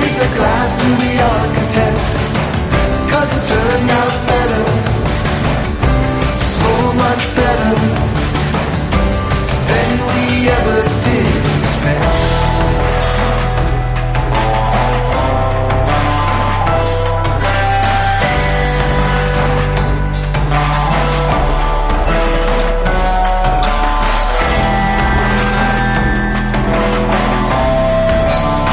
raise a glass to the architect, 'cause it turned out